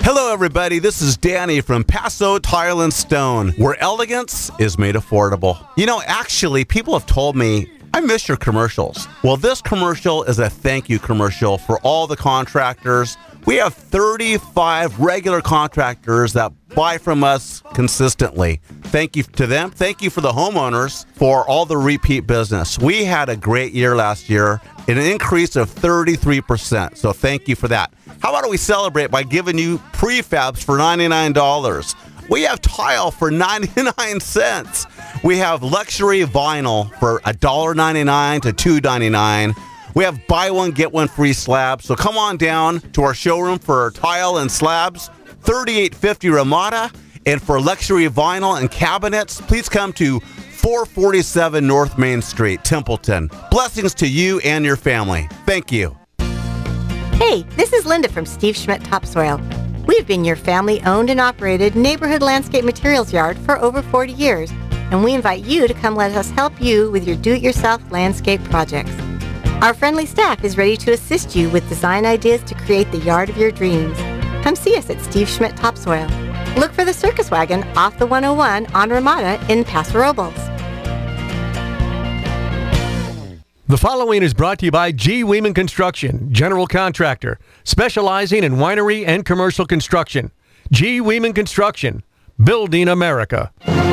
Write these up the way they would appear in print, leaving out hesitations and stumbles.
Hello, everybody. This is Danny from Paso Tile and Stone, where elegance is made affordable. You know, actually, people have told me, I miss your commercials. Well, this commercial is a thank you commercial for all the contractors. We have 35 regular contractors that buy from us consistently. Thank you to them. Thank you for the homeowners for all the repeat business. We had a great year last year, an increase of 33%. So thank you for that. How about we celebrate by giving you prefabs for $99? We have tile for 99 cents. We have luxury vinyl for $1.99 to $2.99. We have buy one, get one free slabs. So come on down to our showroom for tile and slabs, 3850 Ramada. And for luxury vinyl and cabinets, please come to 447 North Main Street, Templeton. Blessings to you and your family. Thank you. Hey, this is Linda from Steve Schmidt Topsoil. We've been your family-owned and operated neighborhood landscape materials yard for over 40 years, and we invite you to come let us help you with your do-it-yourself landscape projects. Our friendly staff is ready to assist you with design ideas to create the yard of your dreams. Come see us at Steve Schmidt Topsoil. Look for the circus wagon off the 101 on Ramada in Paso Robles. The following is brought to you by G. Weeman Construction, general contractor, specializing in winery and commercial construction. G. Weeman Construction, building America.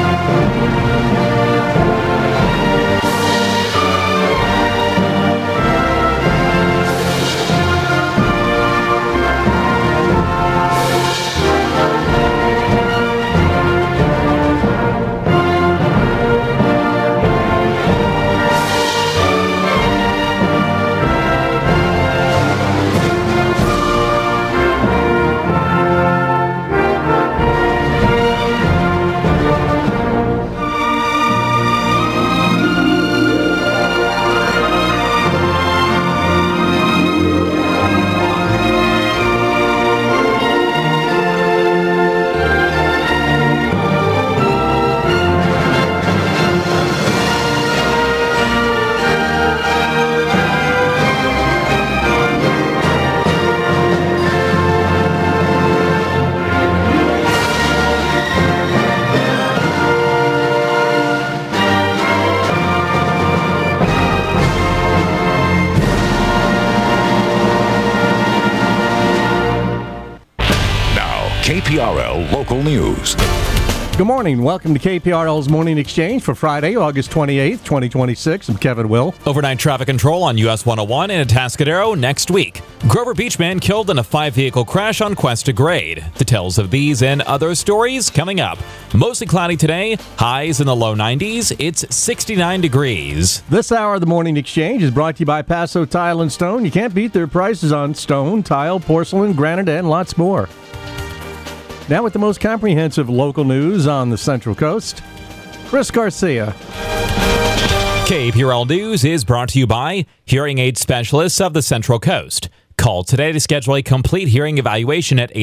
KPRL Local News. Good morning. Welcome to KPRL's Morning Exchange for Friday, August 28th, 2026. I'm Kevin Will. Overnight traffic control on US 101 in Atascadero next week. Grover Beach man killed in a 5-vehicle crash on quest to grade. Details of these and other stories coming up. Mostly cloudy today, highs in the low 90s. It's 69 degrees. This hour of the Morning Exchange is brought to you by Paso Tile and Stone. You can't beat their prices on stone, tile, porcelain, granite, and lots more. Now with the most comprehensive local news on the Central Coast, Chris Garcia. KPRL News is brought to you by Hearing Aid Specialists of the Central Coast. Call today to schedule a complete hearing evaluation at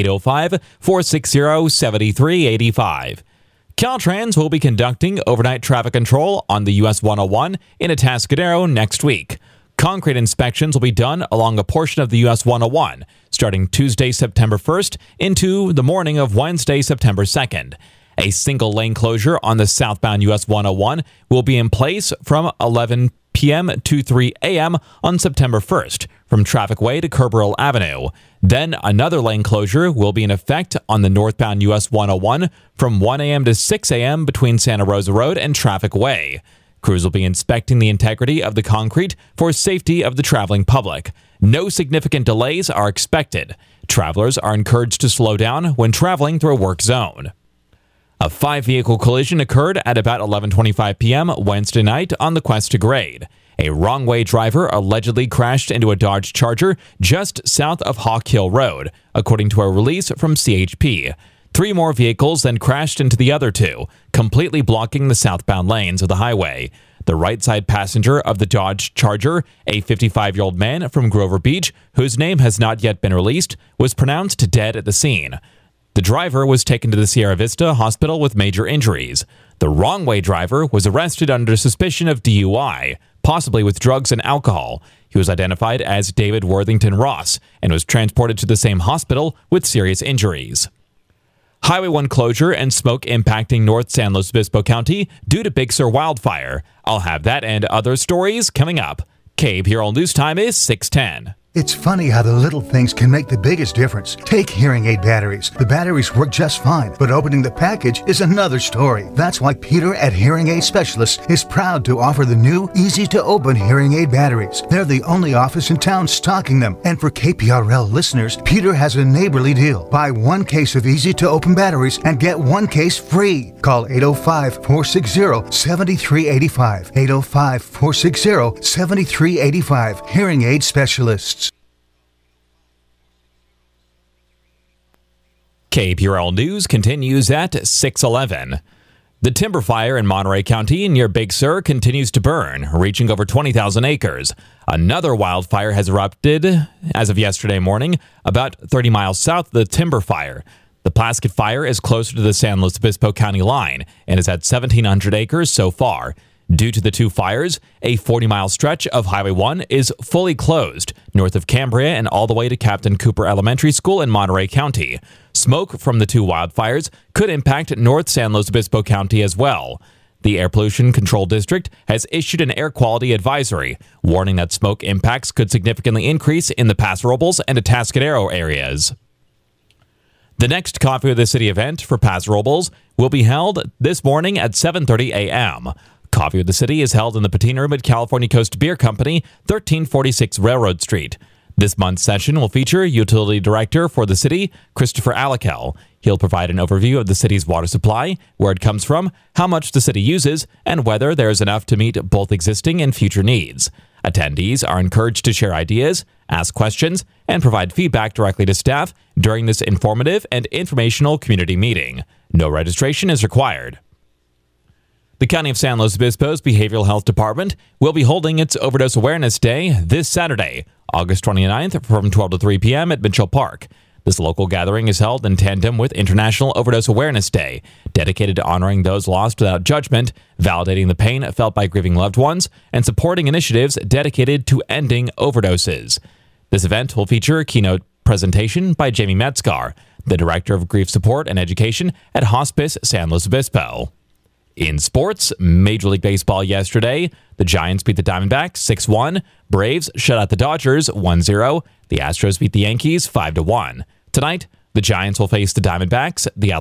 805-460-7385. Caltrans will be conducting overnight traffic control on the US 101 in Atascadero next week. Concrete inspections will be done along a portion of the US 101, starting Tuesday, September 1st into the morning of Wednesday, September 2nd. A single lane closure on the southbound US 101 will be in place from 11 p.m. to 3 a.m. on September 1st from Traffic Way to Kerberville Avenue. Then another lane closure will be in effect on the northbound US 101 from 1 a.m. to 6 a.m. between Santa Rosa Road and Traffic Way. Crews will be inspecting the integrity of the concrete for safety of the traveling public. No significant delays are expected. Travelers are encouraged to slow down when traveling through a work zone. A 5-vehicle collision occurred at about 11:25 p.m. Wednesday night on the quest to grade. A wrong-way driver allegedly crashed into a Dodge Charger just south of Hawk Hill Road, according to a release from CHP. 3 more vehicles then crashed into the other 2, completely blocking the southbound lanes of the highway. The right-side passenger of the Dodge Charger, a 55-year-old man from Grover Beach, whose name has not yet been released, was pronounced dead at the scene. The driver was taken to the Sierra Vista Hospital with major injuries. The wrong-way driver was arrested under suspicion of DUI. possibly with drugs and alcohol. He was identified as David Worthington Ross and was transported to the same hospital with serious injuries. Highway 1 closure and smoke impacting North San Luis Obispo County due to Big Sur wildfire. I'll have that and other stories coming up. KPRL News Time is 6:10. It's funny how the little things can make the biggest difference. Take hearing aid batteries. The batteries work just fine, but opening the package is another story. That's why Peter at Hearing Aid Specialists is proud to offer the new, easy-to-open hearing aid batteries. They're the only office in town stocking them. And for KPRL listeners, Peter has a neighborly deal. Buy one case of easy-to-open batteries and get one case free. Call 805-460-7385. 805-460-7385. Hearing Aid Specialists. KPRL News continues at 6:11. The timber fire in Monterey County near Big Sur continues to burn, reaching over 20,000 acres. Another wildfire has erupted as of yesterday morning, about 30 miles south of the timber fire. The Plaskett fire is closer to the San Luis Obispo County line and is at 1,700 acres so far. Due to the two fires, a 40-mile stretch of Highway 1 is fully closed, north of Cambria and all the way to Captain Cooper Elementary School in Monterey County. Smoke from the two wildfires could impact North San Luis Obispo County as well. The Air Pollution Control District has issued an air quality advisory, warning that smoke impacts could significantly increase in the Paso Robles and Atascadero areas. The next Coffee with the City event for Paso Robles will be held this morning at 7:30 a.m. Coffee with the City is held in the Patina Room at California Coast Beer Company, 1346 Railroad Street. This month's session will feature Utility Director for the city, Christopher Alakel. He'll provide an overview of the city's water supply, where it comes from, how much the city uses, and whether there is enough to meet both existing and future needs. Attendees are encouraged to share ideas, ask questions, and provide feedback directly to staff during this informative and informational community meeting. No registration is required. The County of San Luis Obispo's Behavioral Health Department will be holding its Overdose Awareness Day this Saturday, August 29th from 12 to 3 p.m. at Mitchell Park. This local gathering is held in tandem with International Overdose Awareness Day, dedicated to honoring those lost without judgment, validating the pain felt by grieving loved ones, and supporting initiatives dedicated to ending overdoses. This event will feature a keynote presentation by Jamie Metzgar, the Director of Grief Support and Education at Hospice San Luis Obispo. In sports, Major League Baseball yesterday, the Giants beat the Diamondbacks 6-1, Braves shut out the Dodgers 1-0, the Astros beat the Yankees 5-1. Tonight, the Giants will face the Diamondbacks, the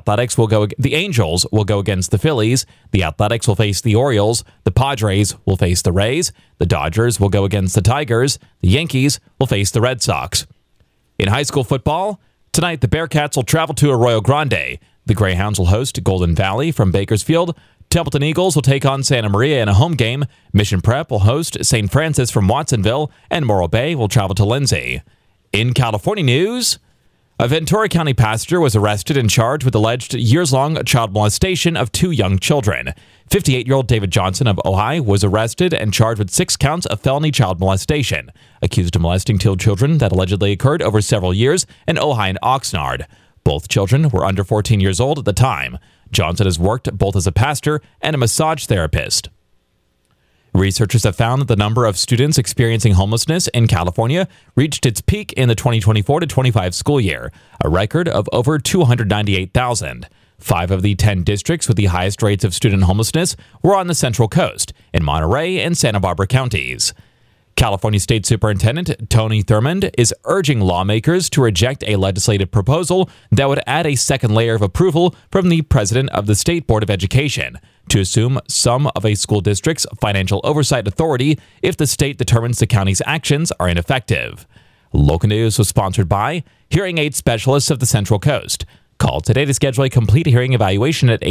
Angels will go against the Phillies, the Athletics will face the Orioles, the Padres will face the Rays, the Dodgers will go against the Tigers, the Yankees will face the Red Sox. In high school football, tonight the Bearcats will travel to Arroyo Grande, the Greyhounds will host Golden Valley from Bakersfield, Templeton Eagles will take on Santa Maria in a home game. Mission Prep will host St. Francis from Watsonville, and Morro Bay will travel to Lindsay. In California news, a Ventura County pastor was arrested and charged with alleged years-long child molestation of two young children. 58-year-old David Johnson of Ojai was arrested and charged with 6 counts of felony child molestation, accused of molesting 2 children that allegedly occurred over several years in Ojai and Oxnard. Both children were under 14 years old at the time. Johnson has worked both as a pastor and a massage therapist. Researchers have found that the number of students experiencing homelessness in California reached its peak in the 2024-25 school year, a record of over 298,000. 5 of the 10 districts with the highest rates of student homelessness were on the Central Coast, in Monterey and Santa Barbara counties. California State Superintendent Tony Thurmond is urging lawmakers to reject a legislative proposal that would add a second layer of approval from the president of the State Board of Education to assume some of a school district's financial oversight authority if the state determines the county's actions are ineffective. Local News was sponsored by Hearing Aid Specialists of the Central Coast. Call today to schedule a complete hearing evaluation at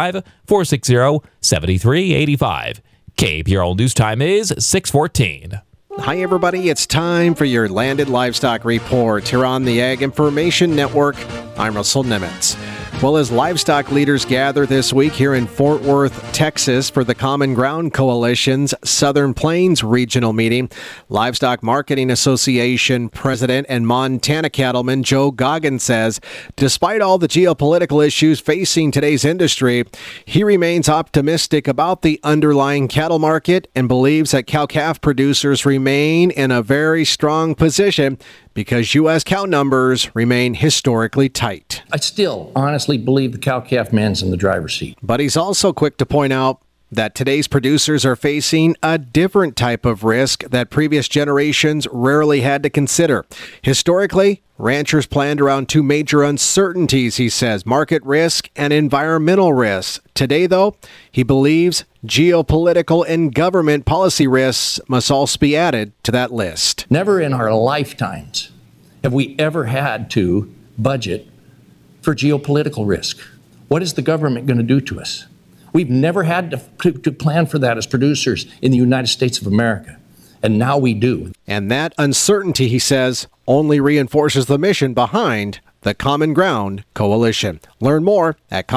805-460-7385. KPRL News Time is 6:14. Hi, everybody. It's time for your Landed Livestock Report here on the Ag Information Network. I'm Russell Nemitz. Well, as livestock leaders gather this week here in Fort Worth, Texas for the Common Ground Coalition's Southern Plains Regional Meeting, Livestock Marketing Association President and Montana cattleman Joe Goggins says, despite all the geopolitical issues facing today's industry, he remains optimistic about the underlying cattle market and believes that cow-calf producers remain in a very strong position because U.S. cow numbers remain historically tight. I still honestly believe the cow-calf man's in the driver's seat. But he's also quick to point out that today's producers are facing a different type of risk that previous generations rarely had to consider. Historically, ranchers planned around two major uncertainties, he says, market risk and environmental risks. Today, though, he believes geopolitical and government policy risks must also be added to that list. Never in our lifetimes have we ever had to budget for geopolitical risk. What is the government going to do to us? We've never had to plan for that as producers in the United States of America, and now we do. And that uncertainty, he says, only reinforces the mission behind the Common Ground Coalition. Learn more at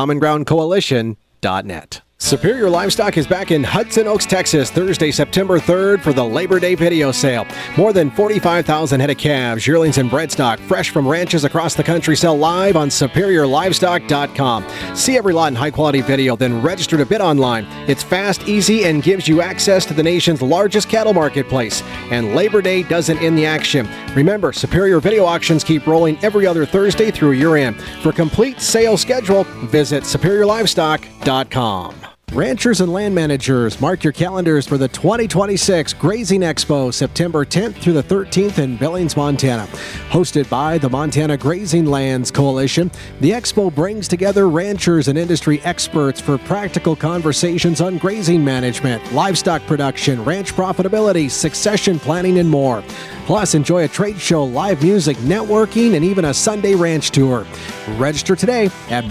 commongroundcoalition.net. Superior Livestock is back in Hudson Oaks, Texas, Thursday, September 3rd for the Labor Day video sale. More than 45,000 head of calves, yearlings, and bredstock, fresh from ranches across the country, sell live on SuperiorLivestock.com. See every lot in high-quality video, then register to bid online. It's fast, easy, and gives you access to the nation's largest cattle marketplace. And Labor Day doesn't end the action. Remember, Superior video auctions keep rolling every other Thursday through year-end. For complete sales schedule, visit SuperiorLivestock.com. Ranchers and land managers, mark your calendars for the 2026 Grazing Expo, September 10th through the 13th in Billings, Montana. Hosted by the Montana Grazing Lands Coalition, the expo brings together ranchers and industry experts for practical conversations on grazing management, livestock production, ranch profitability, succession planning, and more. Plus, enjoy a trade show, live music, networking, and even a Sunday ranch tour. Register today at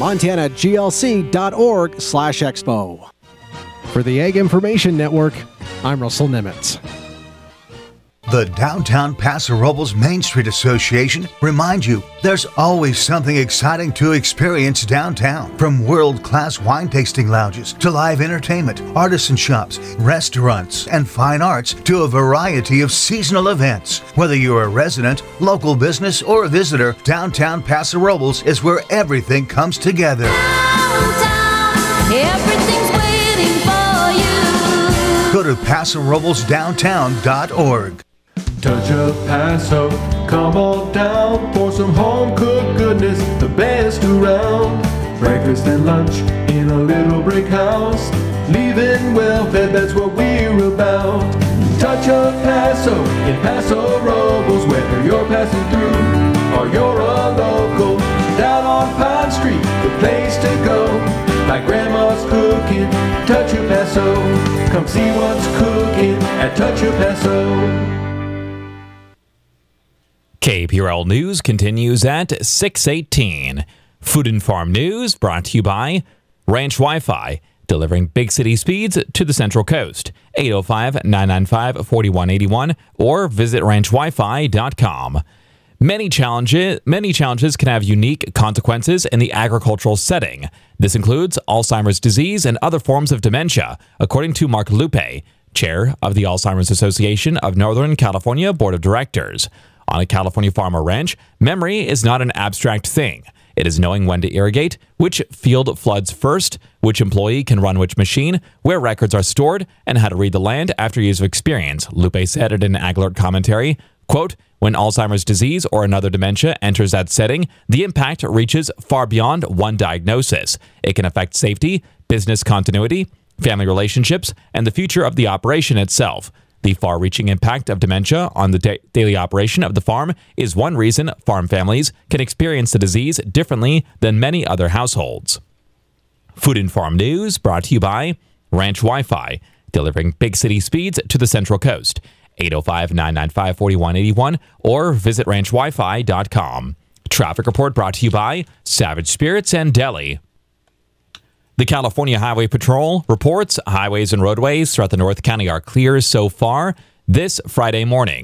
montanaglc.org/expo. For the Ag Information Network, I'm Russell Nimitz. The Downtown Paso Robles Main Street Association reminds you there's always something exciting to experience downtown. From world-class wine tasting lounges to live entertainment, artisan shops, restaurants, and fine arts to a variety of seasonal events. Whether you're a resident, local business, or a visitor, Downtown Paso Robles is where everything comes together. Downtown, everything's waiting for you. Go to PasoRoblesDowntown.org. Touch of Paso, come on down for some home-cooked goodness, the best around. Breakfast and lunch in a little brick house, leaving well-fed, that's what we're about. Touch of Paso in Paso Robles, whether you're passing through or you're a local. Down on Pine Street, the place to go, like Grandma's cooking, Touch of Paso. Come see what's cooking at Touch of Paso. KPRL News continues at 6:18. Food and Farm News brought to you by Ranch Wi-Fi, delivering big city speeds to the Central Coast. 805-995-4181 or visit ranchwifi.com. Many challenges can have unique consequences in the agricultural setting. This includes Alzheimer's disease and other forms of dementia, according to Mark Lupe, chair of the Alzheimer's Association of Northern California Board of Directors. On a California farm or ranch, memory is not an abstract thing. It is knowing when to irrigate, which field floods first, which employee can run which machine, where records are stored, and how to read the land after years of experience, Lupe said in an AgAlert commentary. Quote, when Alzheimer's disease or another dementia enters that setting, the impact reaches far beyond one diagnosis. It can affect safety, business continuity, family relationships, and the future of the operation itself. The far-reaching impact of dementia on the daily operation of the farm is one reason farm families can experience the disease differently than many other households. Food and Farm News brought to you by Ranch Wi-Fi, delivering big city speeds to the Central Coast. 805-995-4181 or visit ranchwifi.com. Traffic report brought to you by Savage Spirits and Deli. The California Highway Patrol reports highways and roadways throughout the North County are clear so far this Friday morning.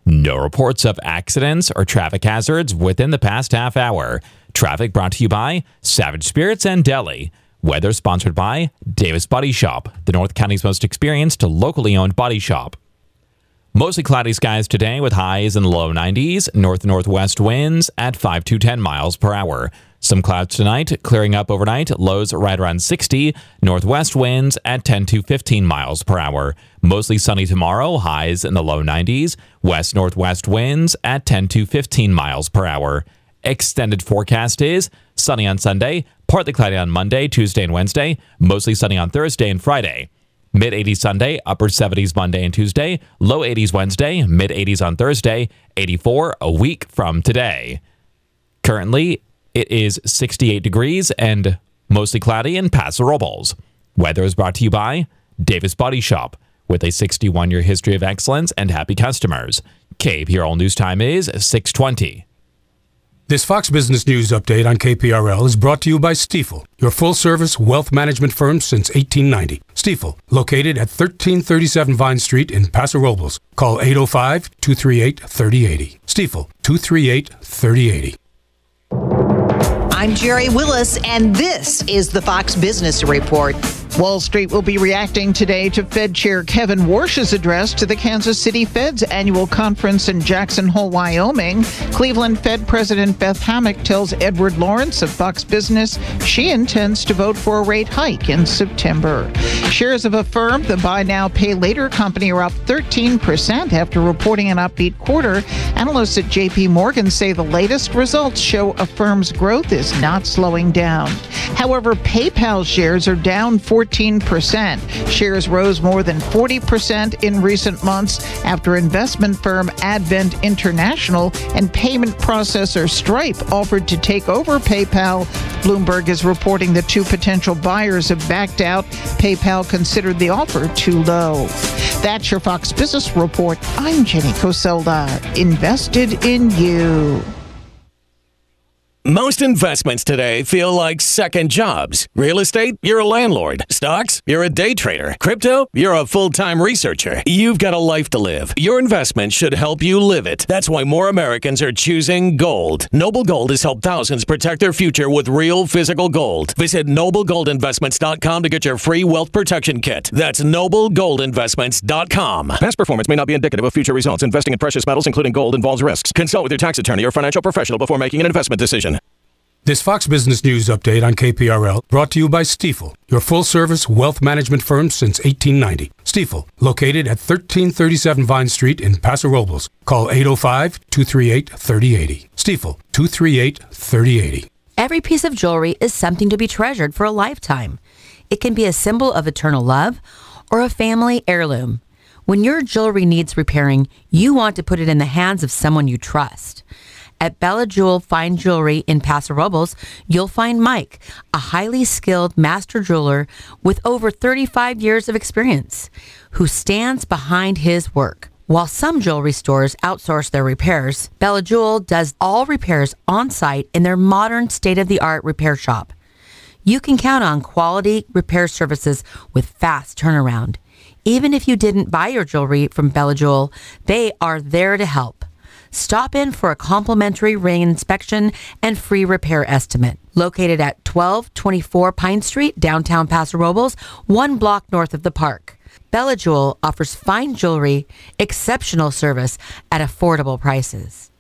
No reports of accidents or traffic hazards within the past half hour. Traffic brought to you by Savage Spirits and Deli. Weather sponsored by Davis Body Shop, the North County's most experienced locally owned body shop. Mostly cloudy skies today with highs in the low 90s, north-northwest winds at 5 to 10 miles per hour. Some clouds tonight, clearing up overnight, lows right around 60, northwest winds at 10 to 15 miles per hour. Mostly sunny tomorrow, highs in the low 90s, west-northwest winds at 10 to 15 miles per hour. Extended forecast is sunny on Sunday, partly cloudy on Monday, Tuesday, and Wednesday, mostly sunny on Thursday and Friday. Mid-80s Sunday, upper 70s Monday and Tuesday, low 80s Wednesday, mid-80s on Thursday, 84 a week from today. Currently, it is 68 degrees and mostly cloudy in Paso Robles. Weather is brought to you by Davis Body Shop, with a 61-year history of excellence and happy customers. KPRL News Time is 6:20. This Fox Business News update on KPRL is brought to you by Stifel, your full-service wealth management firm since 1890. Stifel, located at 1337 Vine Street in Paso Robles. Call 805-238-3080. Stifel, 238-3080. I'm Jerry Willis, and this is the Fox Business Report. Wall Street will be reacting today to Fed Chair Kevin Warsh's address to the Kansas City Fed's annual conference in Jackson Hole, Wyoming. Cleveland Fed President Beth Hammack tells Edward Lawrence of Fox Business she intends to vote for a rate hike in September. Shares of Affirm, the buy now, pay later company, are up 13% after reporting an upbeat quarter. Analysts at J.P. Morgan say the latest results show Affirm's growth is not slowing down. However, PayPal shares are down 14%. Shares rose more than 40% in recent months after investment firm Advent International and payment processor Stripe offered to take over PayPal. Bloomberg is reporting the two potential buyers have backed out. PayPal considered the offer too low. That's your Fox Business Report. I'm Jenny Coselda. Invested in you. Most investments today feel like second jobs. Real estate, you're a landlord. Stocks, you're a day trader. Crypto, you're a full-time researcher. You've got a life to live. Your investment should help you live it. That's why more Americans are choosing gold. Noble Gold has helped thousands protect their future with real physical gold. Visit NobleGoldInvestments.com to get your free wealth protection kit. That's NobleGoldInvestments.com. Past performance may not be indicative of future results. Investing in precious metals, including gold, involves risks. Consult with your tax attorney or financial professional before making an investment decision. This Fox Business News update on KPRL brought to you by Stifel, your full-service wealth management firm since 1890. Stifel, located at 1337 Vine Street in Paso Robles. Call 805-238-3080. Stifel, 238-3080. Every piece of jewelry is something to be treasured for a lifetime. It can be a symbol of eternal love or a family heirloom. When your jewelry needs repairing, you want to put it in the hands of someone you trust. At Bella Jewel Fine Jewelry in Paso Robles, you'll find Mike, a highly skilled master jeweler with over 35 years of experience, who stands behind his work. While some jewelry stores outsource their repairs, Bella Jewel does all repairs on-site in their modern state-of-the-art repair shop. You can count on quality repair services with fast turnaround. Even if you didn't buy your jewelry from Bella Jewel, they are there to help. Stop in for a complimentary ring inspection and free repair estimate. Located at 1224 Pine Street, downtown Paso Robles, 1 block north of the park. Bella Jewel offers fine jewelry, exceptional service at affordable prices.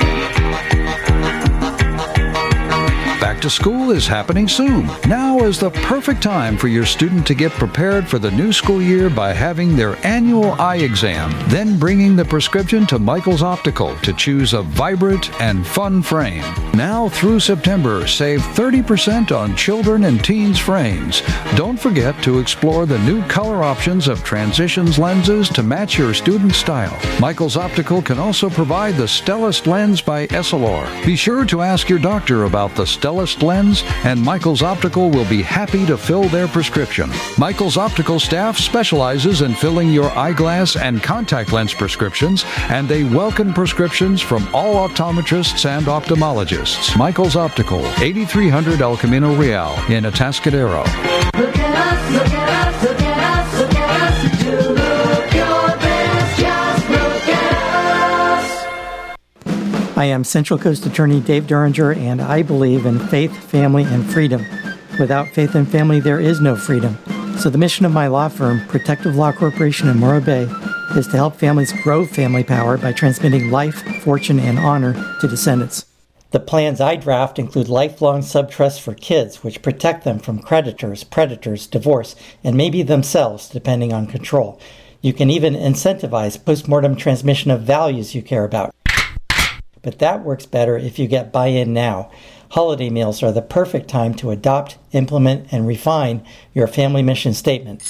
Back to school is happening soon. Now is the perfect time for your student to get prepared for the new school year by having their annual eye exam, then bringing the prescription to Michael's Optical to choose a vibrant and fun frame. Now through September, save 30% on children and teens frames. Don't forget to explore the new color options of Transitions lenses to match your student's style. Michael's Optical can also provide the Stellest lens by Essilor. Be sure to ask your doctor about the Stellest lens, and Michael's Optical will be happy to fill their prescription. Michael's Optical staff specializes in filling your eyeglass and contact lens prescriptions, and they welcome prescriptions from all optometrists and ophthalmologists. Michael's Optical, 8300 El Camino Real in Atascadero. Look at us, look at us, look at us, look at us. You look your best, just look at us. I am Central Coast Attorney Dave Duringer, and I believe in faith, family, and freedom. Without faith and family, there is no freedom. So the mission of my law firm, Protective Law Corporation in Morro Bay, is to help families grow family power by transmitting life, fortune, and honor to descendants. The plans I draft include lifelong subtrusts for kids, which protect them from creditors, predators, divorce, and maybe themselves, depending on control. You can even incentivize postmortem transmission of values you care about. But that works better if you get buy-in now. Holiday meals are the perfect time to adopt, implement, and refine your family mission statement.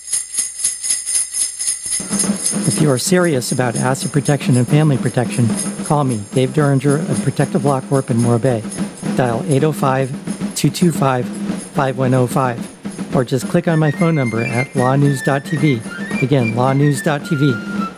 If you are serious about asset protection and family protection, call me, Dave Duringer of Protective Law Corp in Morro Bay. Dial 805-225-5105, or just click on my phone number at lawnews.tv. Again, lawnews.tv,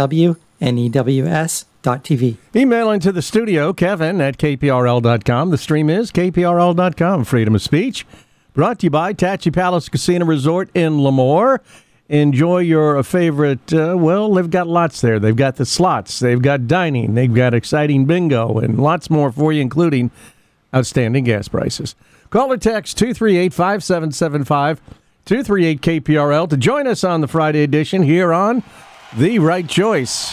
LAWNEWS.TV. Email into the studio, Kevin at KPRL.com. The stream is KPRL.com. Freedom of speech. Brought to you by Tachi Palace Casino Resort in Lemoore. Enjoy your favorite, they've got lots there. They've got the slots, they've got dining, they've got exciting bingo, and lots more for you, including outstanding gas prices. Call or text 238-5775, 238-KPRL to join us on the Friday edition here on The Right Choice.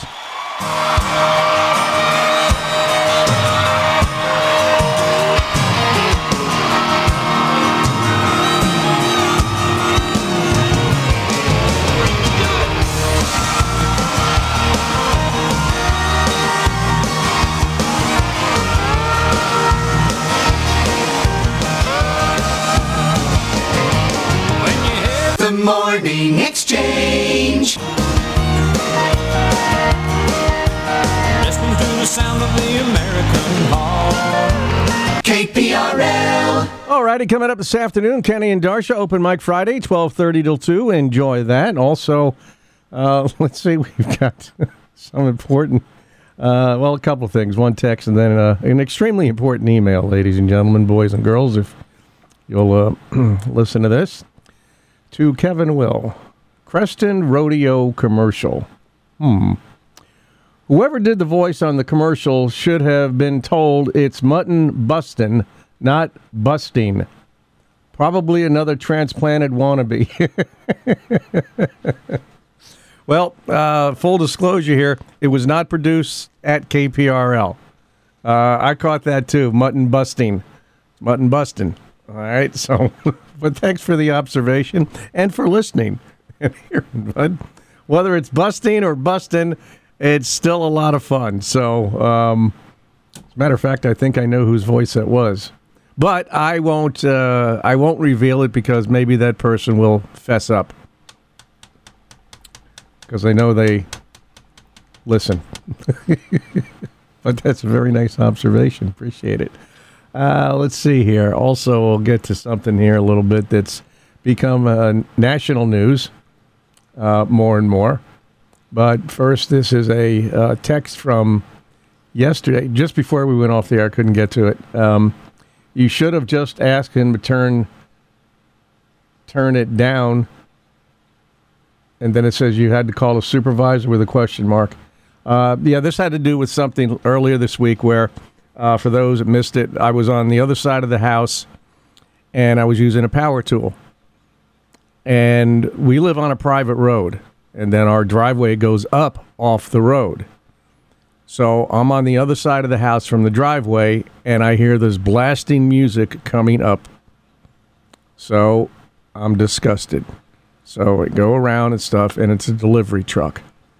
The Morning Exchange. Listening to the sound of the American heart. KPRL. All righty, coming up this afternoon, Kenny and Darsha, Open Mic Friday, 12:30 till 2. Enjoy that. Also, let's see, we've got some important, a couple of things. One text and then an extremely important email, ladies and gentlemen, boys and girls, if you'll listen to this. To Kevin Will, Creston Rodeo commercial. Whoever did the voice on the commercial should have been told it's mutton bustin', not busting. Probably another transplanted wannabe. Well, full disclosure here, it was not produced at KPRL. I caught that too, mutton busting. Mutton bustin'. All right, so, but thanks for the observation and for listening. Bud. Whether it's busting or bustin', it's still a lot of fun. So, as a matter of fact, I think I know whose voice that was. But I won't reveal it because maybe that person will fess up. Because I know they listen. But that's a very nice observation. Appreciate it. Let's see here. Also, we'll get to something here a little bit that's become national news more and more. But first, this is a text from yesterday, just before we went off the air. I couldn't get to it. You should have just asked him to turn it down. And then it says you had to call a supervisor with a question mark. This had to do with something earlier this week where... for those that missed it, I was on the other side of the house, and I was using a power tool. And we live on a private road, and then our driveway goes up off the road. So I'm on the other side of the house from the driveway, and I hear this blasting music coming up. So I'm disgusted. So I go around and stuff, and it's a delivery truck.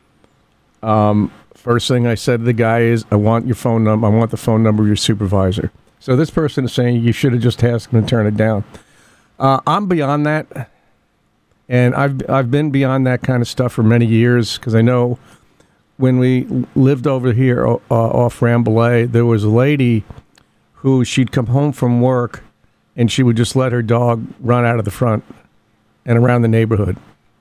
First thing I said to the guy is, I want your phone number. I want the phone number of your supervisor. So this person is saying you should have just asked him to turn it down. I'm beyond that, and I've been beyond that kind of stuff for many years because I know when we lived over here off Rambouillet, there was a lady who she'd come home from work and she would just let her dog run out of the front and around the neighborhood.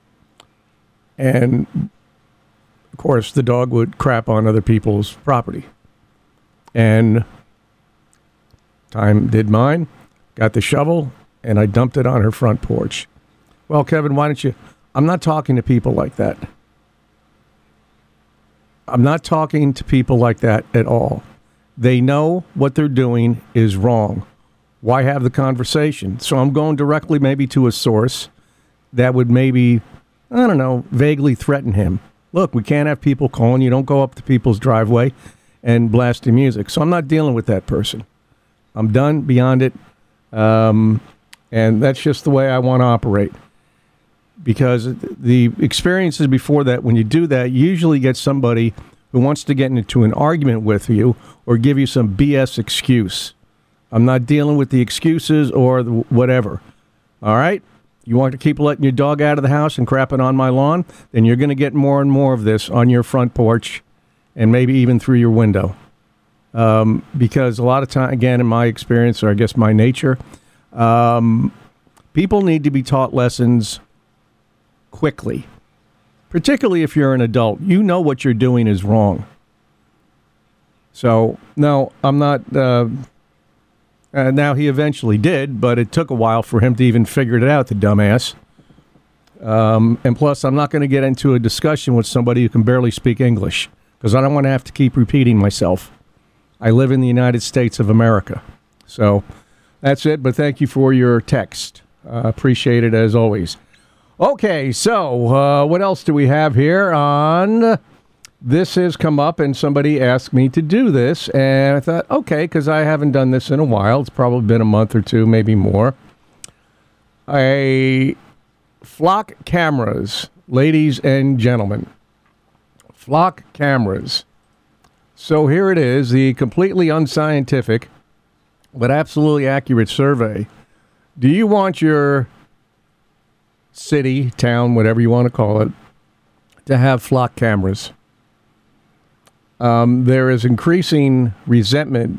And of course, the dog would crap on other people's property. And time did mine, got the shovel, and I dumped it on her front porch. Well, Kevin, why don't you... I'm not talking to people like that. I'm not talking to people like that at all. They know what they're doing is wrong. Why have the conversation? So I'm going directly maybe to a source that would maybe, I don't know, vaguely threaten him. Look, we can't have people calling. You don't go up to people's driveway and blasting music. So I'm not dealing with that person. I'm done beyond it. And that's just the way I want to operate. Because the experiences before that, when you do that, you usually get somebody who wants to get into an argument with you or give you some BS excuse. I'm not dealing with the excuses or the whatever. All right? You want to keep letting your dog out of the house and crapping on my lawn? Then you're going to get more and more of this on your front porch and maybe even through your window. Because a lot of time, again, in my experience, or I guess my nature, people need to be taught lessons quickly. Particularly if you're an adult. You know what you're doing is wrong. So, no, I'm not... now, he eventually did, but it took a while for him to even figure it out, the dumbass. And plus, I'm not going to get into a discussion with somebody who can barely speak English, because I don't want to have to keep repeating myself. I live in the United States of America. So, that's it, but thank you for your text. Appreciate it, as always. Okay, so what else do we have here on... This has come up, and somebody asked me to do this, and I thought, okay, because I haven't done this in a while. It's probably been a month or two, maybe more. Flock cameras, ladies and gentlemen. Flock cameras. So here it is, the completely unscientific, but absolutely accurate survey. Do you want your city, town, whatever you want to call it, to have flock cameras? There is increasing resentment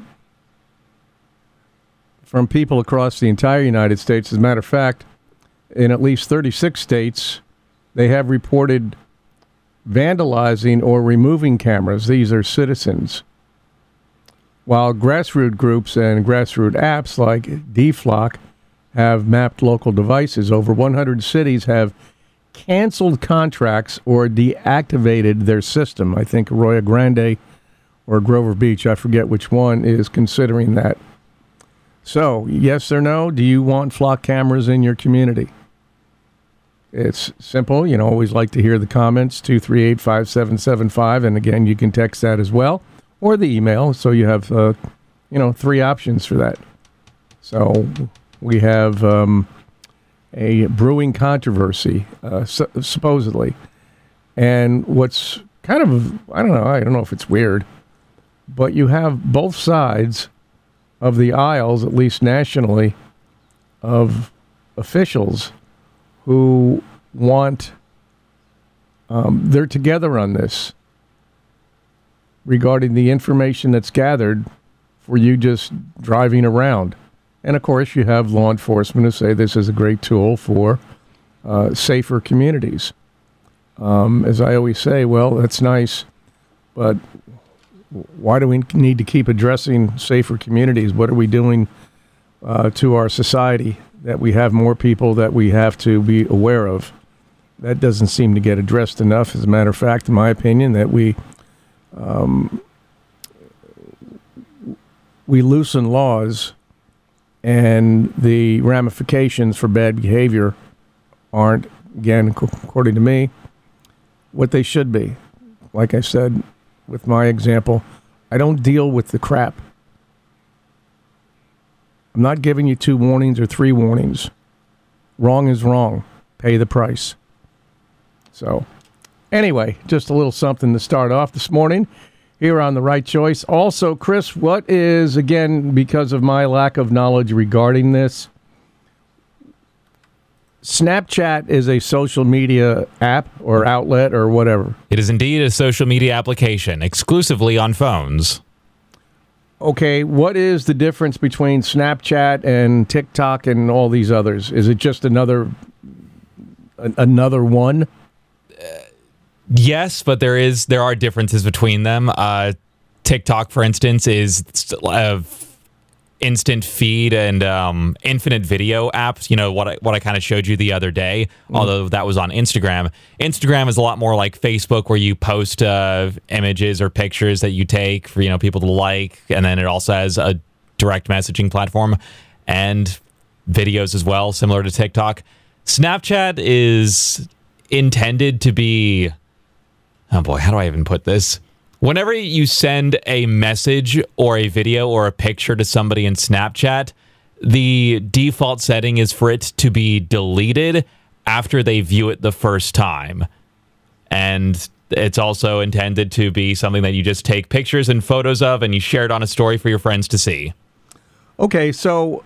from people across the entire United States. As a matter of fact, in at least 36 states, they have reported vandalizing or removing cameras. These are citizens. While grassroots groups and grassroots apps like DFlock have mapped local devices, over 100 cities have canceled contracts or deactivated their system. I think Arroyo Grande or Grover Beach, I forget which one, is considering that. So, yes or no, do you want flock cameras in your community? It's simple. You know, always like to hear the comments, 238-5775, and again, you can text that as well, or the email, so you have, 3 options for that. So, we have... a brewing controversy, supposedly. And what's kind of, I don't know if it's weird, but you have both sides of the aisles, at least nationally, of officials who want, they're together on this regarding the information that's gathered for you just driving around. And, of course, you have law enforcement who say this is a great tool for safer communities. As I always say, well, that's nice, but why do we need to keep addressing safer communities? What are we doing to our society that we have more people that we have to be aware of? That doesn't seem to get addressed enough. As a matter of fact, in my opinion, that we loosen laws and the ramifications for bad behavior aren't, again, according to me, what they should be. Like I said, with my example, I don't deal with the crap. I'm not giving you 2 warnings or 3 warnings. Wrong is wrong. Pay the price. So, anyway, just a little something to start off this morning here on The Right Choice. Also, Chris, what is, again, because of my lack of knowledge regarding this, Snapchat is a social media app or outlet or whatever. It is indeed a social media application, exclusively on phones. Okay, what is the difference between Snapchat and TikTok and all these others? Is it just another one? Yes, but there are differences between them. TikTok, for instance, is instant feed and infinite video apps. You know what I kind of showed you the other day, although that was on Instagram. Instagram is a lot more like Facebook, where you post images or pictures that you take for people to like, and then it also has a direct messaging platform and videos as well, similar to TikTok. Snapchat is intended to be, oh boy, how do I even put this? Whenever you send a message or a video or a picture to somebody in Snapchat, the default setting is for it to be deleted after they view it the first time. And it's also intended to be something that you just take pictures and photos of and you share it on a story for your friends to see. Okay, so,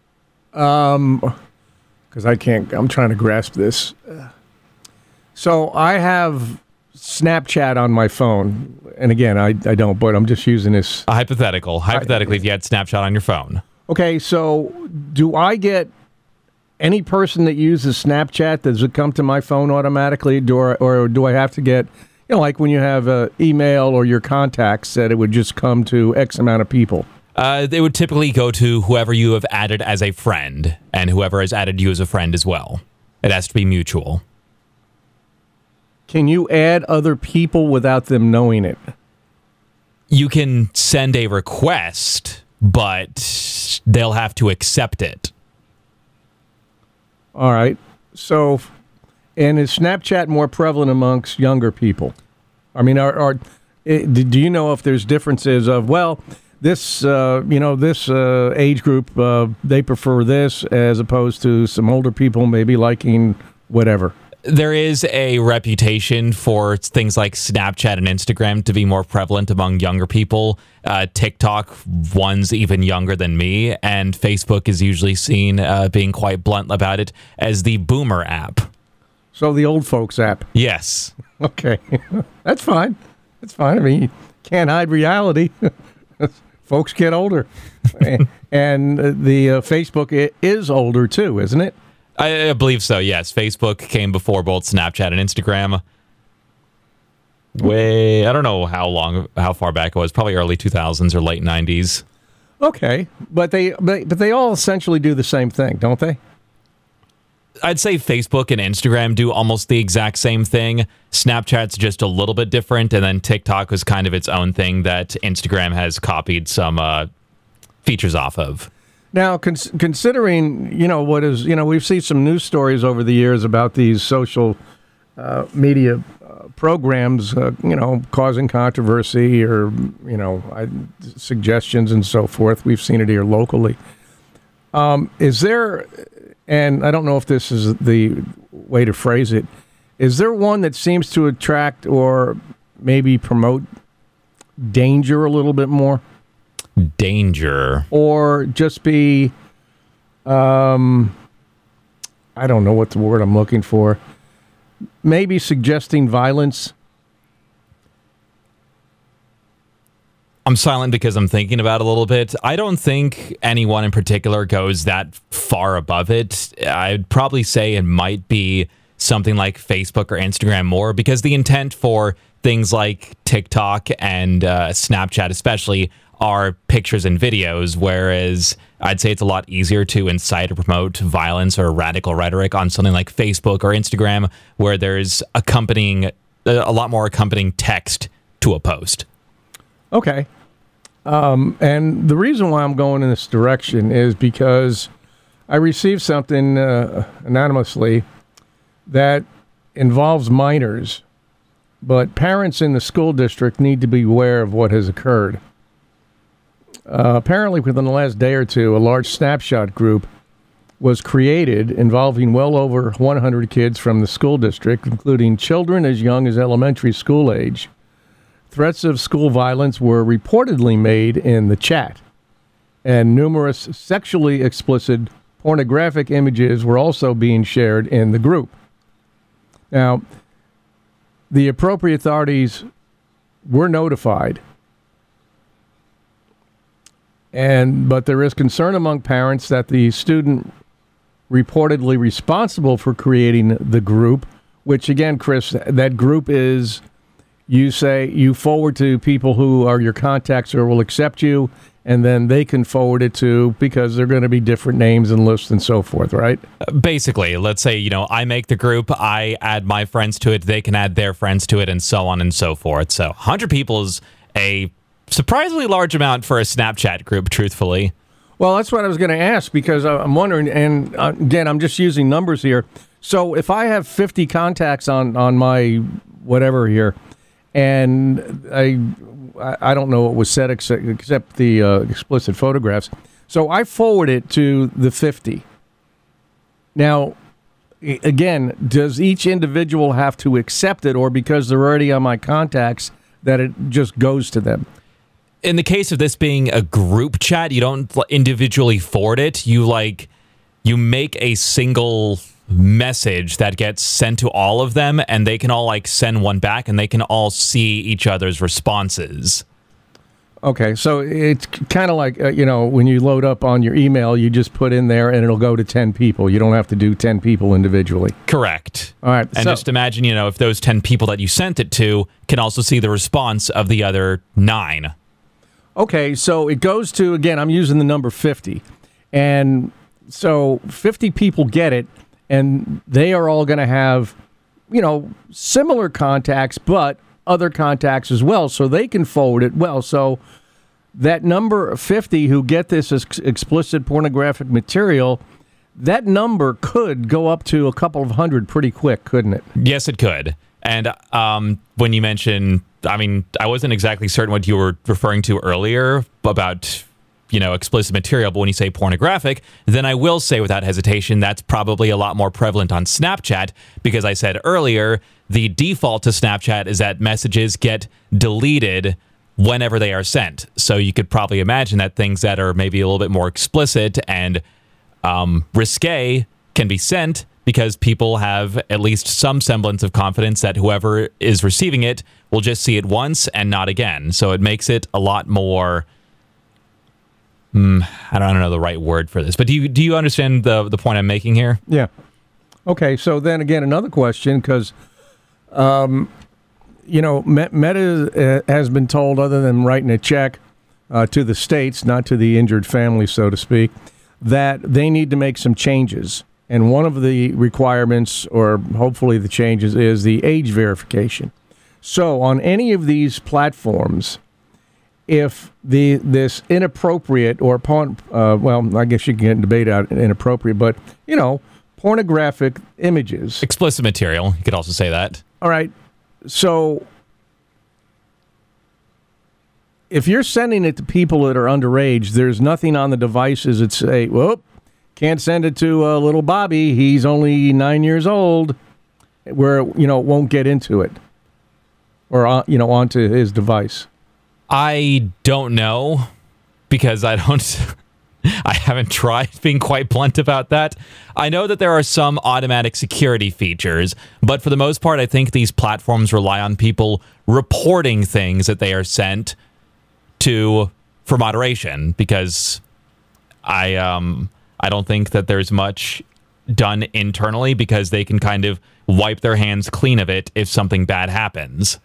because I'm trying to grasp this. So I have Snapchat on my phone, and again, I don't, but I'm just using this. Hypothetically, if you had Snapchat on your phone. Okay, so do I get any person that uses Snapchat, does it come to my phone automatically, or do I have to get, like when you have an email or your contacts, that it would just come to X amount of people? They would typically go to whoever you have added as a friend, and whoever has added you as a friend as well. It has to be mutual. Can you add other people without them knowing it? You can send a request, but they'll have to accept it. All right. So, and is Snapchat more prevalent amongst younger people? I mean, do you know if there's differences of, this age group, they prefer this as opposed to some older people maybe liking whatever? There is a reputation for things like Snapchat and Instagram to be more prevalent among younger people. TikTok, one's even younger than me, and Facebook is usually seen being quite blunt about it as the boomer app. So the old folks app. Yes. Okay. That's fine. That's fine. I mean, you can't hide reality. Folks get older. And the Facebook is older too, isn't it? I believe so, yes. Facebook came before both Snapchat and Instagram. I don't know how far back it was, probably early 2000s or late 90s. Okay, but they all essentially do the same thing, don't they? I'd say Facebook and Instagram do almost the exact same thing. Snapchat's just a little bit different, and then TikTok was kind of its own thing that Instagram has copied some features off of. Now, considering, we've seen some news stories over the years about these social media programs, causing controversy or, suggestions and so forth. We've seen it here locally. Is there, and I don't know if this is the way to phrase it, is there one that seems to attract or maybe promote danger a little bit more? Danger. Or just be, I don't know what the word I'm looking for. Maybe suggesting violence. I'm silent because I'm thinking about it a little bit. I don't think anyone in particular goes that far above it. I'd probably say it might be something like Facebook or Instagram more, because the intent for things like TikTok and Snapchat especially are pictures and videos, whereas I'd say it's a lot easier to incite or promote violence or radical rhetoric on something like Facebook or Instagram, where there's a lot more accompanying text to a post. Okay. And the reason why I'm going in this direction is because I received something anonymously that involves minors, but parents in the school district need to be aware of what has occurred. Apparently, within the last day or two, a large snapshot group was created involving well over 100 kids from the school district, including children as young as elementary school age. Threats of school violence were reportedly made in the chat, and numerous sexually explicit pornographic images were also being shared in the group. Now, the appropriate authorities were notified, but there is concern among parents that the student reportedly responsible for creating the group, which again, Chris, that group is, you say you forward to people who are your contacts or will accept you, and then they can forward it to, because they're going to be different names and lists and so forth, right? Basically, let's say, I make the group, I add my friends to it, they can add their friends to it, and so on and so forth. So 100 people is a surprisingly large amount for a Snapchat group, truthfully. Well, that's what I was going to ask, because I'm wondering, and again, I'm just using numbers here. So if I have 50 contacts on my whatever here, and I don't know what was said except the explicit photographs. So I forward it to the 50. Now, again, does each individual have to accept it, or because they're already on my contacts, that it just goes to them? In the case of this being a group chat, you don't individually forward it. You make a single message that gets sent to all of them, and they can all send one back, and they can all see each other's responses. Okay, so it's kind of like, when you load up on your email, you just put in there and it'll go to 10 people. You don't have to do 10 people individually. Correct. All right. And just imagine, if those 10 people that you sent it to can also see the response of the other 9. Okay, so it goes to, again, I'm using the number 50. And so 50 people get it, and they are all going to have, similar contacts, but other contacts as well, so they can forward it well. So that number 50 who get this as explicit pornographic material, that number could go up to a couple of hundred pretty quick, couldn't it? Yes, it could. And when you mention, I wasn't exactly certain what you were referring to earlier about, explicit material, but when you say pornographic, then I will say without hesitation that's probably a lot more prevalent on Snapchat, because I said earlier, the default to Snapchat is that messages get deleted whenever they are sent. So you could probably imagine that things that are maybe a little bit more explicit and risque can be sent, because people have at least some semblance of confidence that whoever is receiving it will just see it once and not again. So it makes it a lot more... I don't know the right word for this, but do you understand the point I'm making here? Yeah. Okay, so then again, another question, because, Meta has been told, other than writing a check to the states, not to the injured family, so to speak, that they need to make some changes. And one of the requirements, or hopefully the changes, is the age verification. So on any of these platforms, if this inappropriate or I guess you can debate out inappropriate, but pornographic images, explicit material, you could also say that. All right, so if you're sending it to people that are underage, there's nothing on the devices that say, "Whoop, can't send it to little Bobby. He's only 9 years old," where it won't get into it or onto his device. I don't know, because I haven't tried, being quite blunt about that. I know that there are some automatic security features, but for the most part, I think these platforms rely on people reporting things that they are sent to for moderation, because I don't think that there's much done internally, because they can kind of wipe their hands clean of it if something bad happens.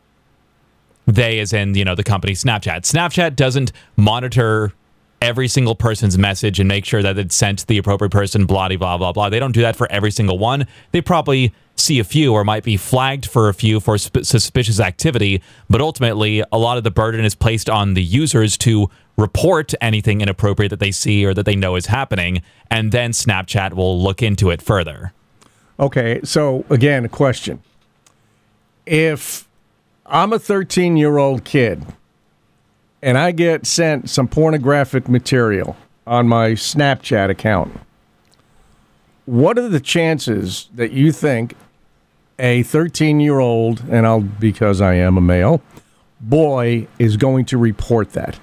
They, as in, the company Snapchat. Snapchat doesn't monitor every single person's message and make sure that it's sent to the appropriate person, blah, blah, blah, blah. They don't do that for every single one. They probably see a few or might be flagged for a few for suspicious activity, but ultimately, a lot of the burden is placed on the users to report anything inappropriate that they see or that they know is happening, and then Snapchat will look into it further. Okay, so again, a question. If I'm a 13-year-old kid, and I get sent some pornographic material on my Snapchat account, what are the chances that you think a 13-year-old, and because I am a male, boy is going to report that?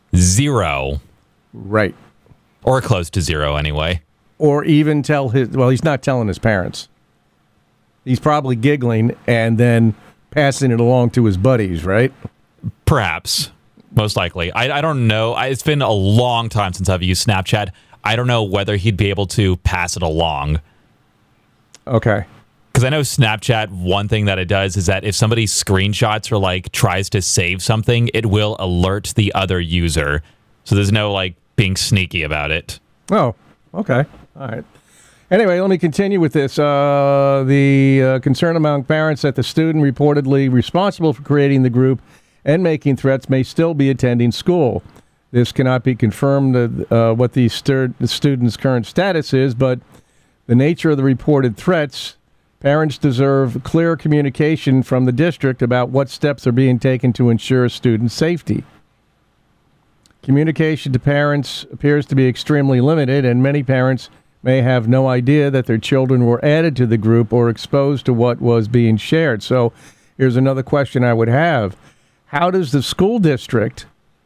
0. Right. Or close to 0, anyway. Or even tell he's not telling his parents. He's probably giggling and then passing it along to his buddies, right? Perhaps. Most likely. I don't know. It's been a long time since I've used Snapchat. I don't know whether he'd be able to pass it along. Okay. Because I know Snapchat, one thing that it does is that if somebody screenshots or tries to save something, it will alert the other user. So there's no, like, being sneaky about it. Oh, okay. All right. Anyway, let me continue with this. The concern among parents that the student reportedly responsible for creating the group and making threats may still be attending school. This cannot be confirmed what the student's current status is, but the nature of the reported threats, parents deserve clear communication from the district about what steps are being taken to ensure student safety. Communication to parents appears to be extremely limited, and many parents may have no idea that their children were added to the group or exposed to what was being shared. So here's another question I would have. How does the school district,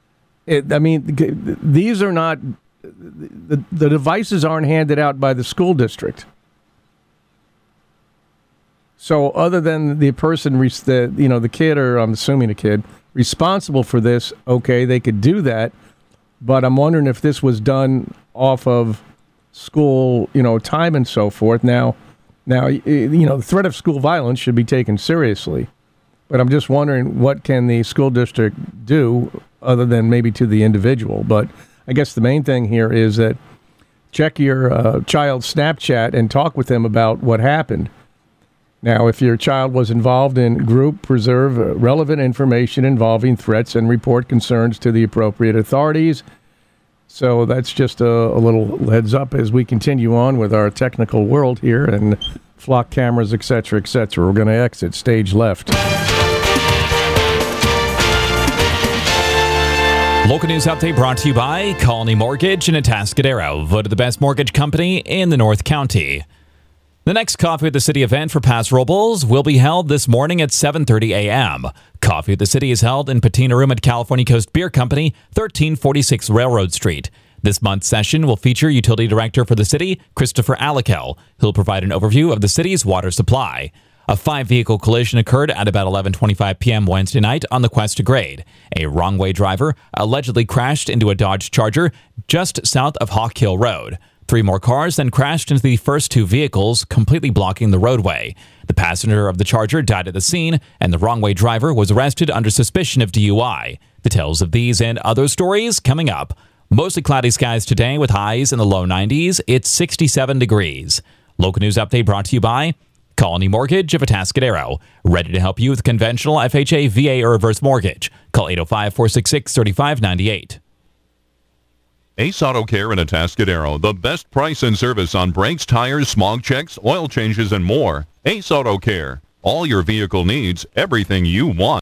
these are not, the devices aren't handed out by the school district. So other than the person, the kid, or I'm assuming a kid, responsible for this, okay, they could do that. But I'm wondering if this was done off of school, time and so forth. Now, the threat of school violence should be taken seriously. But I'm just wondering, what can the school district do other than maybe to the individual? But I guess the main thing here is that check your child's Snapchat and talk with them about what happened. Now, if your child was involved in group, preserve relevant information involving threats and report concerns to the appropriate authorities. So that's just a little heads up as we continue on with our technical world here and flock cameras, etc., etc. We're going to exit stage left. Local news update brought to you by Colony Mortgage in Atascadero, voted the best mortgage company in the North County. The next Coffee with the City event for Paso Robles will be held this morning at 7:30 a.m. Coffee with the City is held in Patina Room at California Coast Beer Company, 1346 Railroad Street. This month's session will feature Utility Director for the City, Christopher Alikel, who'll provide an overview of the city's water supply. A 5-vehicle collision occurred at about 11:25 p.m. Wednesday night on the Quest to Grade. A wrong-way driver allegedly crashed into a Dodge Charger just south of Hawk Hill Road. 3 more cars then crashed into the first 2 vehicles, completely blocking the roadway. The passenger of the Charger died at the scene, and the wrong-way driver was arrested under suspicion of DUI. Details of these and other stories coming up. Mostly cloudy skies today with highs in the low 90s. It's 67 degrees. Local news update brought to you by Colony Mortgage of Atascadero. Ready to help you with conventional FHA, VA, or reverse mortgage. Call 805-466-3598. Ace Auto Care in Atascadero, the best price and service on brakes, tires, smog checks, oil changes, and more. Ace Auto Care, all your vehicle needs, everything you want.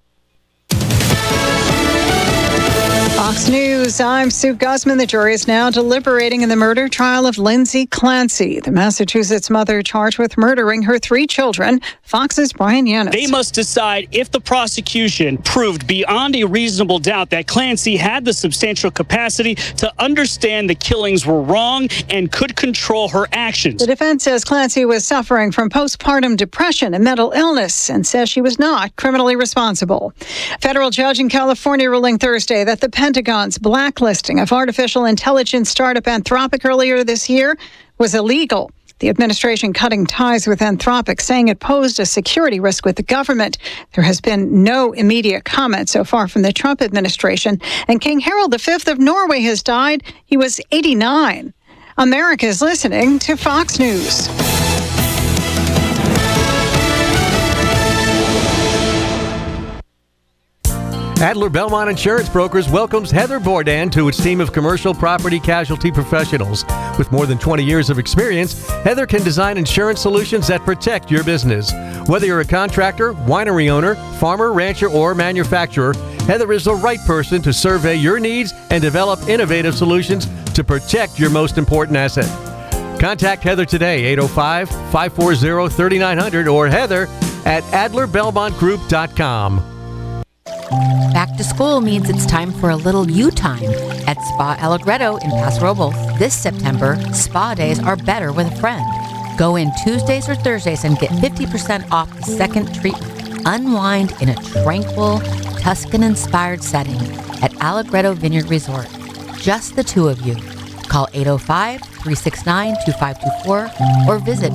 Fox News, I'm Sue Guzman. The jury is now deliberating in the murder trial of Lindsay Clancy, the Massachusetts mother charged with murdering her 3 children. Fox's Brian Yanis. They must decide if the prosecution proved beyond a reasonable doubt that Clancy had the substantial capacity to understand the killings were wrong and could control her actions. The defense says Clancy was suffering from postpartum depression and mental illness and says she was not criminally responsible. Federal judge in California ruling Thursday that the Pentagon's blacklisting of artificial intelligence startup Anthropic earlier this year was illegal. The administration cutting ties with Anthropic, saying it posed a security risk with the government. There has been no immediate comment so far from the Trump administration. And King Harald V of Norway has died. He was 89. America is listening to Fox News. Adler Belmont Insurance Brokers welcomes Heather Bourdan to its team of commercial property casualty professionals. With more than 20 years of experience, Heather can design insurance solutions that protect your business. Whether you're a contractor, winery owner, farmer, rancher, or manufacturer, Heather is the right person to survey your needs and develop innovative solutions to protect your most important asset. Contact Heather today, 805-540-3900 or Heather at AdlerBelmontGroup.com. Back to school means it's time for a little you time at Spa Allegretto in Paso Robles. This September, spa days are better with a friend. Go in Tuesdays or Thursdays and get 50% off the second treatment. Unwind in a tranquil, Tuscan-inspired setting at Allegretto Vineyard Resort. Just the 2 of you. Call 805-369-2524 or visit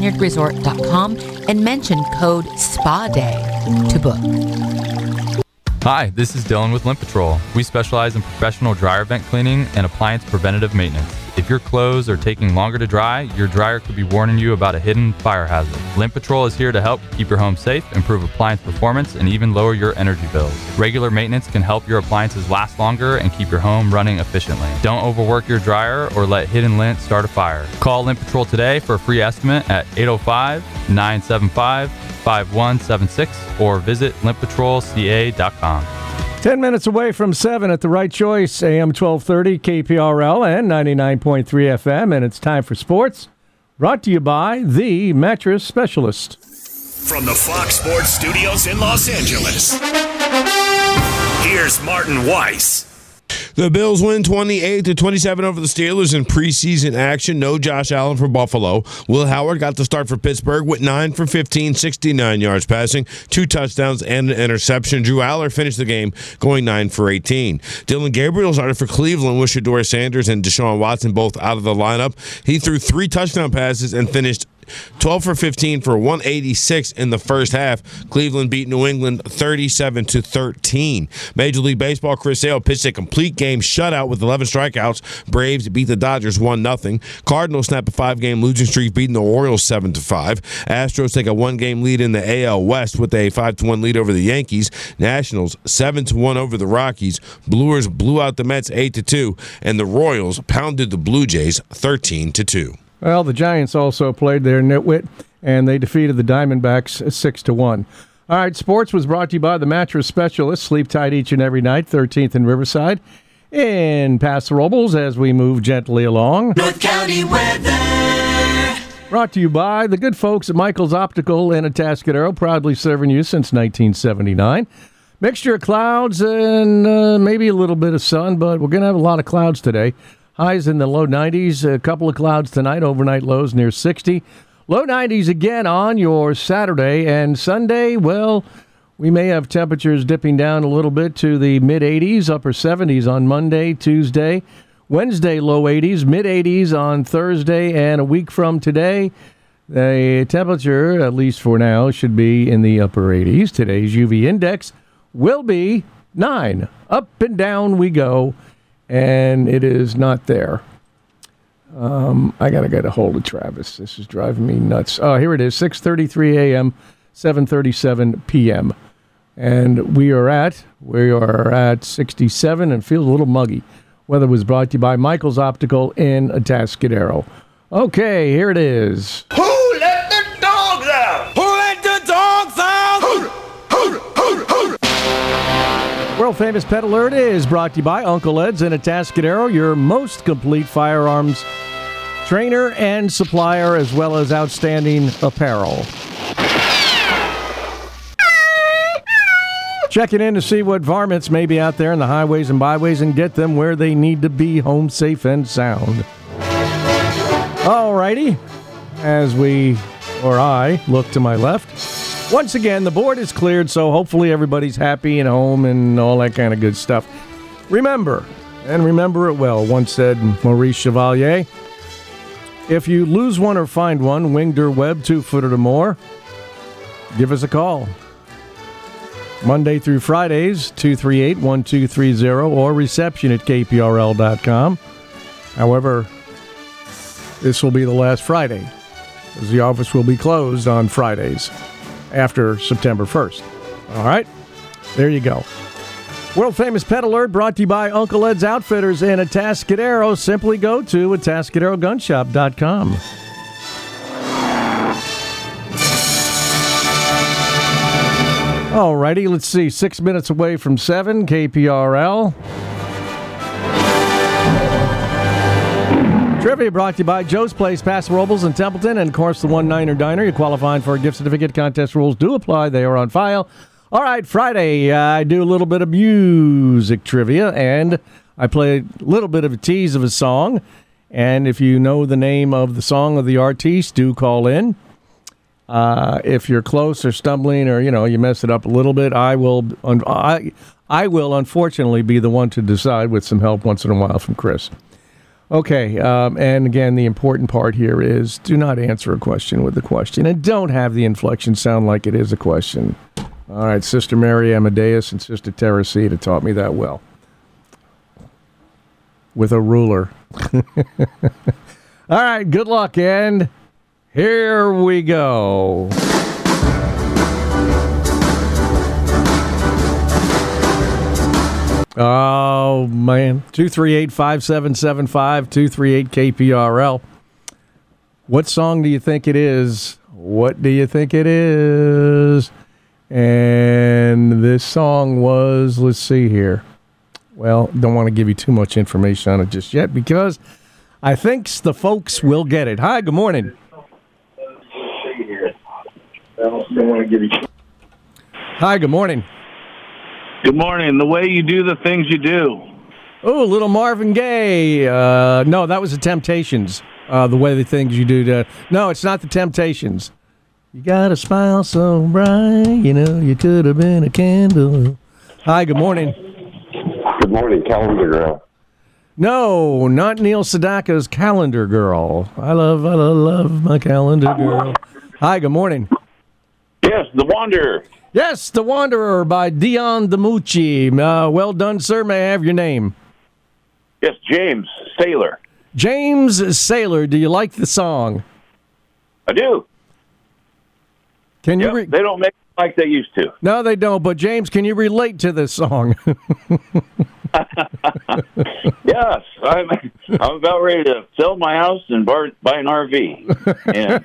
allegrettovineyardresort.com and mention code SPADAY to book. Hi, this is Dylan with Lint Patrol. We specialize in professional dryer vent cleaning and appliance preventative maintenance. If your clothes are taking longer to dry, your dryer could be warning you about a hidden fire hazard. Lint Patrol is here to help keep your home safe, improve appliance performance, and even lower your energy bills. Regular maintenance can help your appliances last longer and keep your home running efficiently. Don't overwork your dryer or let hidden lint start a fire. Call Lint Patrol today for a free estimate at 805-975-5176 or visit lintpatrolca.com. 10 minutes away from 7 at the Right Choice, AM 1230, KPRL, and 99.3 FM, and it's time for sports. Brought to you by The Mattress Specialist. From the Fox Sports Studios in Los Angeles, here's Martin Weiss. The Bills win 28-27 over the Steelers in preseason action. No Josh Allen for Buffalo. Will Howard got the start for Pittsburgh with 9 for 15, 69 yards passing, 2 touchdowns and an interception. Drew Aller finished the game going 9 for 18. Dylan Gabriel started for Cleveland with Shedeur Sanders and Deshaun Watson both out of the lineup. He threw 3 touchdown passes and finished 12 for 15 for 186 in the first half. Cleveland beat New England 37-13. Major League Baseball, Chris Sale pitched a complete game shutout with 11 strikeouts. Braves beat the Dodgers 1-0. Cardinals snap a 5-game losing streak, beating the Orioles 7-5. Astros take a 1-game lead in the AL West with a 5-1 lead over the Yankees. Nationals 7-1 over the Rockies. Brewers blew out the Mets 8-2, and the Royals pounded the Blue Jays 13-2. Well, the Giants also played their nitwit, and they defeated the Diamondbacks 6-1. All right, sports was brought to you by the Mattress Specialist. Sleep tight each and every night, 13th and Riverside. In Paso Robles, as we move gently along. North County weather. Brought to you by the good folks at Michael's Optical in Atascadero, proudly serving you since 1979. Mixture of clouds and maybe a little bit of sun, but we're going to have a lot of clouds today. Highs in the low 90s, a couple of clouds tonight, overnight lows near 60. Low 90s again on your Saturday and Sunday. Well, we may have temperatures dipping down a little bit to the mid-80s, upper 70s on Monday, Tuesday. Wednesday, low 80s, mid-80s on Thursday, and a week from today, the temperature, at least for now, should be in the upper 80s. Today's UV index will be 9. Up and down we go. And it is not there. I got to get a hold of Travis. This is driving me nuts. Oh, here it is, 6:33 a.m., 7:37 p.m. And we are at 67 and feels a little muggy. Weather was brought to you by Michael's Optical in Atascadero. Okay, here it is. Who let the dogs out? Who let the dogs out? World-famous Pet Alert is brought to you by Uncle Ed's in Atascadero, your most complete firearms trainer and supplier, as well as outstanding apparel. Checking in to see what varmints may be out there in the highways and byways and get them where they need to be, home safe and sound. All righty, as I look to my left. Once again, the board is cleared, so hopefully everybody's happy and home and all that kind of good stuff. Remember, and remember it well, once said Maurice Chevalier, if you lose one or find one, winged or webbed, 2-footed or more, give us a call. Monday through Fridays, 238-1230, or reception at kprl.com. However, this will be the last Friday, as the office will be closed on Fridays after September 1st. All right, there you go. World-famous Pet Alert brought to you by Uncle Ed's Outfitters in Atascadero. Simply go to AtascaderoGunshop.com. All righty, let's see. 6 minutes away from 7, KPRL. Trivia brought to you by Joe's Place, Paso Robles and Templeton, and of course the 1-9er Diner. You're qualifying for a gift certificate. Contest rules do apply. They are on file. All right, Friday, I do a little bit of music trivia, and I play a little bit of a tease of a song. And if you know the name of the song of the artiste, do call in. If you're close or stumbling or, you mess it up a little bit, I will unfortunately be the one to decide with some help once in a while from Chris. Okay, and again, the important part here is do not answer a question with a question, and don't have the inflection sound like it is a question. All right, Sister Mary Amadeus and Sister Teresita taught me that well. With a ruler. All right, good luck, and here we go. Oh, man. 238-5775, 238-KPRL. What song do you think it is? What do you think it is? And this song was, let's see here. Well, don't want to give you too much information on it just yet because I think the folks will get it. Hi, good morning. Hi, good morning. Good morning. The way you do the things you do. Oh, little Marvin Gaye. No, that was the Temptations. The way the things you do. No, it's not the Temptations. You got a smile so bright, you know, you could have been a candle. Hi, good morning. Good morning, Calendar Girl. No, not Neil Sedaka's Calendar Girl. I love my Calendar Girl. Hi, good morning. Yes, The Wanderer. Yes, The Wanderer by Dion DiMucci. Well done, sir. May I have your name? Yes, James Saylor. James Saylor. Do you like the song? I do. Can you? They don't make it like they used to. No, they don't. But James, can you relate to this song? Yes, I'm about ready to sell my house and buy an RV. And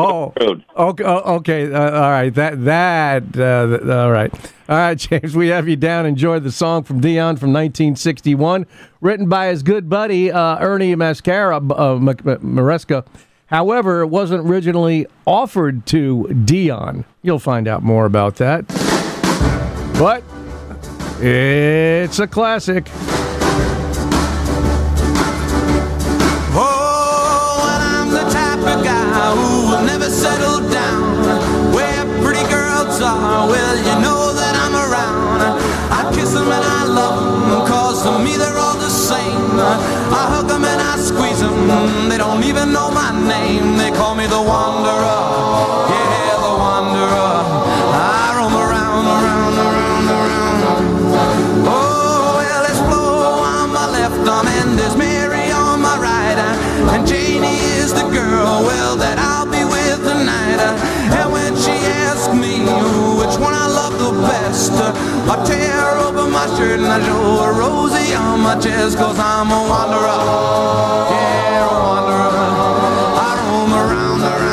okay. All right. All right, James. We have you down. Enjoy the song from Dion from 1961, written by his good buddy Ernie Maresca. However, it wasn't originally offered to Dion. You'll find out more about that. But it's a classic. Oh, and I'm the type of guy who will never settle down. Where pretty girls are, well, you know that I'm around. I kiss them and I love them, 'cause to me they're all the same. I hug them and I squeeze them, they don't even know my name. They call me the Wanderer, yeah, the Wanderer. I roam around. Oh, well, there's Flo on my left arm and there's Mary on my right. And Janie is the girl, well, that I'll be with tonight. And when she asks me which one I love the best, I tear open my shirt and I show her Rosie on my chest, 'cause I'm a wanderer, yeah, a wanderer. I roam around.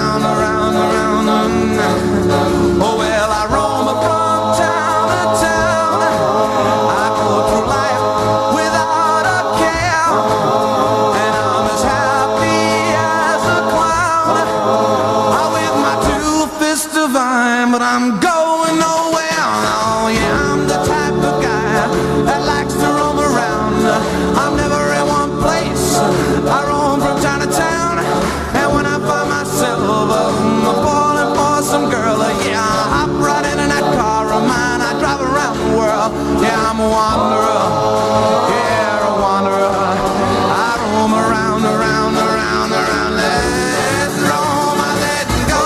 Oh, well, I roam from town to town. I go through life without a care, and I'm as happy as a clown. I'm with my two fists divine, but I'm going nowhere. Oh, yeah, I'm the type of guy that likes to roam around. I'm never in one place. I roam from town to town, and when I find myself falling for some girl, yeah, I hop right in that car of mine. I drive around the world. Yeah, I'm a wanderer. Yeah, a wanderer. I roam around. Let's roam, I let go.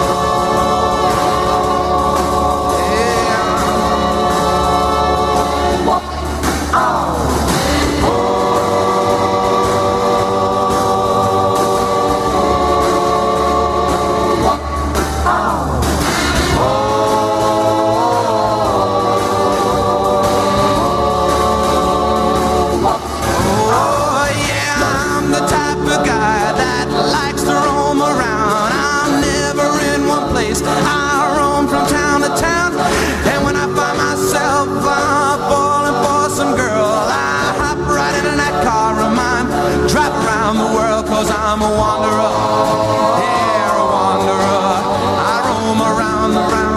I'm a wanderer, yeah, a wanderer. I roam around,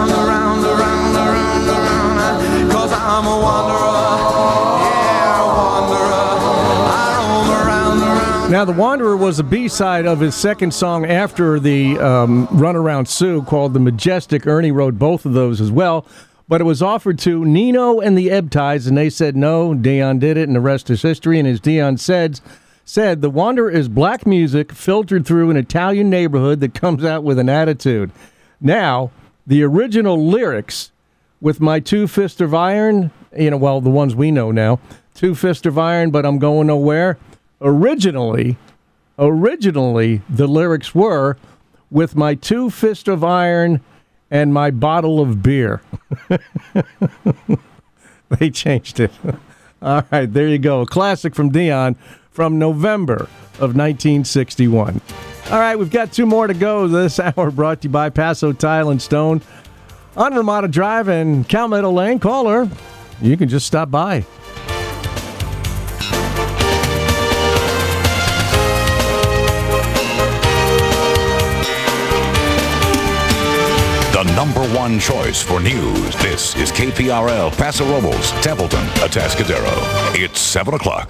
'cause I'm a wanderer, yeah, a wanderer. I roam around. Now, The Wanderer was a B-side of his second song after the Runaround Sue called The Majestic. Ernie wrote both of those as well, but it was offered to Nino and the Ebtides, and they said no. Dion did it, and the rest is history. And as Dion said, The Wanderer is black music filtered through an Italian neighborhood that comes out with an attitude. Now, the original lyrics with my 2 Fist of Iron, the ones we know now, 2 Fist of Iron, but I'm going nowhere. Originally, the lyrics were, with my 2 Fist of Iron and my bottle of beer. They changed it. All right, there you go. A classic from Dion from November of 1961. All right, we've got 2 more to go this hour, brought to you by Paso Tile and Stone on Ramada Drive and Calmetto Lane. Caller, you can just stop by. The number 1 choice for news. This is KPRL Paso Robles, Templeton, Atascadero. It's 7 o'clock.